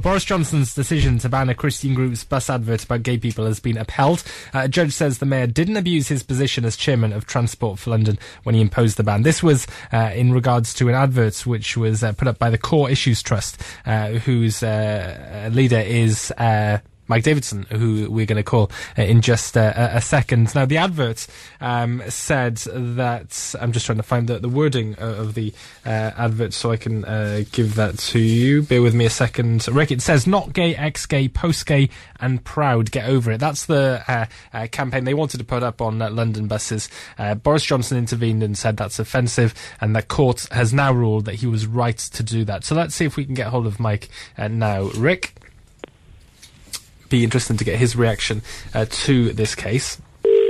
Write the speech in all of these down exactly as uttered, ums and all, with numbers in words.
Boris Johnson's decision to ban a Christian group's bus advert about gay people has been upheld. Uh, a judge says the mayor didn't abuse his position as chairman of Transport for London when he imposed the ban. This was uh, in regards to an advert which was uh, put up by the Core Issues Trust, uh, whose uh, leader is Uh, Mike Davidson, who we're going to call uh, in just uh, a, a second. Now, the advert um, said that... I'm just trying to find the, the wording of the uh, advert so I can uh, give that to you. Bear with me a second. Rick, it says, not gay, ex-gay, post-gay and proud. Get over it. That's the uh, uh, campaign they wanted to put up on uh, London buses. Uh, Boris Johnson intervened and said that's offensive, and the court has now ruled that he was right to do that. So let's see if we can get hold of Mike uh, now. Rick? Be interesting to get his reaction uh, to this case.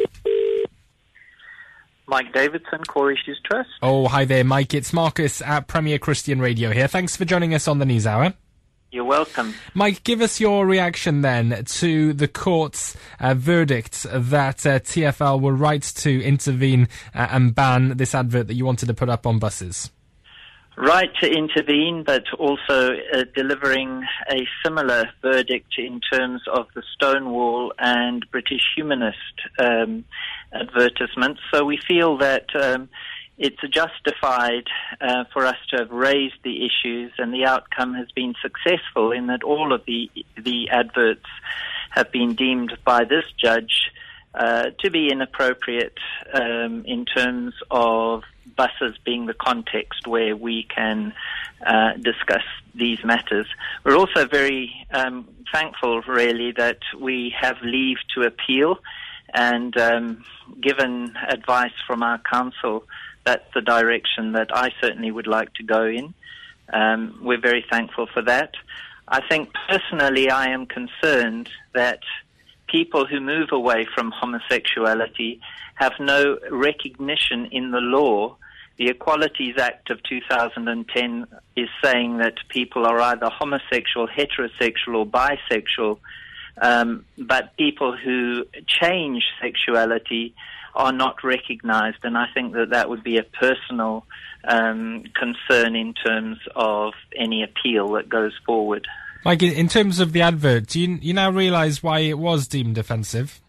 Mike Davidson, Core Issues Trust. Oh, hi there, Mike. It's Marcus at Premier Christian Radio here. Thanks for joining us on the News Hour. You're welcome. Mike, give us your reaction then to the court's uh, verdict that uh, T F L were right to intervene uh, and ban this advert that you wanted to put up on buses. Right to intervene, but also uh, delivering a similar verdict in terms of the Stonewall and British Humanist um, advertisements. So we feel that um, it's justified uh, for us to have raised the issues, and the outcome has been successful in that all of the the adverts have been deemed by this judge uh, to be inappropriate um, in terms of buses being the context where we can uh, discuss these matters. We're also very um, thankful, really, that we have leave to appeal, and um, given advice from our council, that's the direction that I certainly would like to go in. Um, we're very thankful for that. I think personally I am concerned that people who move away from homosexuality have no recognition in the law. The Equalities Act of two thousand ten is saying that people are either homosexual, heterosexual or bisexual, um, but people who change sexuality are not recognized, and I think that that would be a personal um, concern in terms of any appeal that goes forward. Mike, in terms of the advert, do you, you now realize why it was deemed offensive?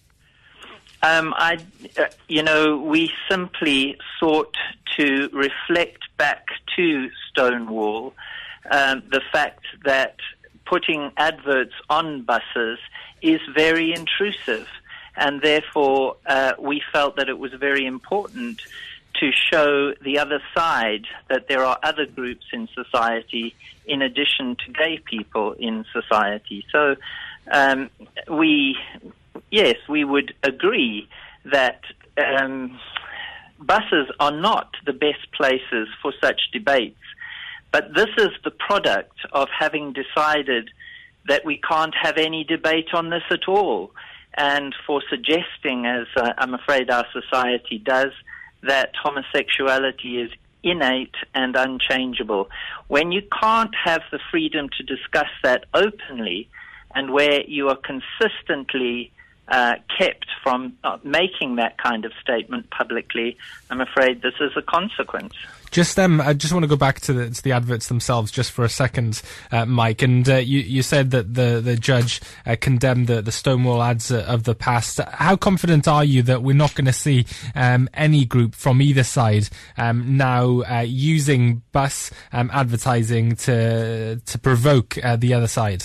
Um, I, uh, you know, we simply sought to reflect back to Stonewall um, the fact that putting adverts on buses is very intrusive, and therefore uh, we felt that it was very important to show the other side, that there are other groups in society in addition to gay people in society. So um, we... Yes, we would agree that um, buses are not the best places for such debates, but this is the product of having decided that we can't have any debate on this at all, and for suggesting, as uh, I'm afraid our society does, that homosexuality is innate and unchangeable. When you can't have the freedom to discuss that openly, and where you are consistently Uh, kept from uh, making that kind of statement publicly, I'm afraid this is a consequence. Just um, I just want to go back to the, to the adverts themselves just for a second, uh, Mike. And uh, you, you said that the the judge uh, condemned the, the Stonewall ads uh, of the past. How confident are you that we're not going to see um, any group from either side um, now uh, using bus um, advertising to to provoke uh, the other side?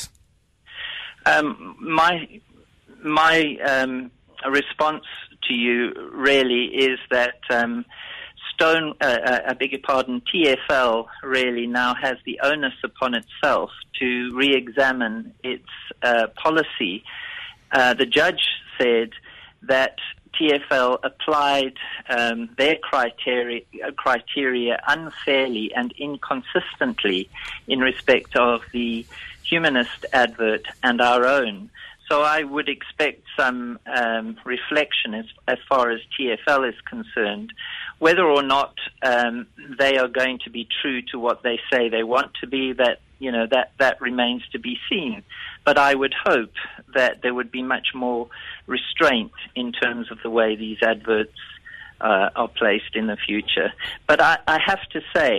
Um, my My um, response to you really is that um, Stone, uh, I beg your pardon, T F L really now has the onus upon itself to re-examine its uh, policy. Uh, the judge said that T F L applied um, their criteria, uh, criteria unfairly and inconsistently in respect of the Humanist advert and our own. So I would expect some um, reflection as, as far as T F L is concerned. Whether or not um, they are going to be true to what they say they want to be, that you know that that remains to be seen. But I would hope that there would be much more restraint in terms of the way these adverts uh, are placed in the future. But I, I have to say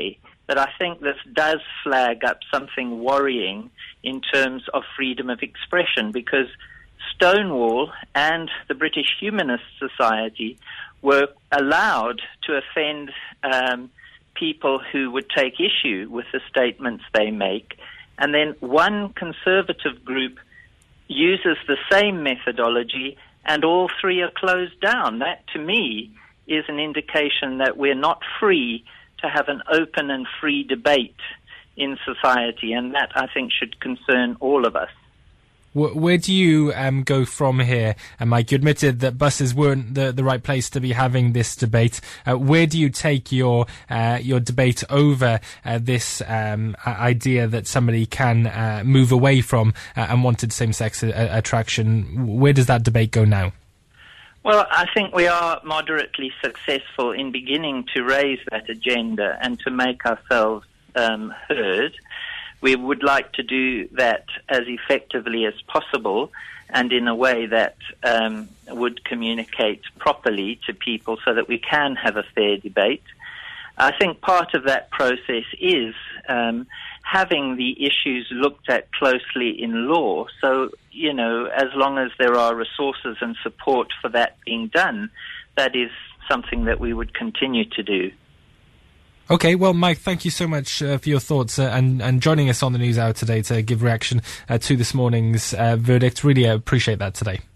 that I think this does flag up something worrying in terms of freedom of expression, because Stonewall and the British Humanist Society were allowed to offend um, people who would take issue with the statements they make, and then one conservative group uses the same methodology and all three are closed down. That, to me, is an indication that we're not free to have an open and free debate in society, and that, I think, should concern all of us. Where do you um, go from here, uh, Mike? You admitted that buses weren't the, the right place to be having this debate. Uh, where do you take your uh, your debate over uh, this um, idea that somebody can uh, move away from uh, unwanted same-sex a- attraction? Where does that debate go now? Well, I think we are moderately successful in beginning to raise that agenda and to make ourselves um, heard. We would like to do that as effectively as possible and in a way that um, would communicate properly to people so that we can have a fair debate. I think part of that process is um, having the issues looked at closely in law. So, you know, as long as there are resources and support for that being done, that is something that we would continue to do. Okay, well, Mike, thank you so much uh, for your thoughts uh, and, and joining us on the News Hour today to give reaction uh, to this morning's uh, verdict. Really uh, appreciate that today.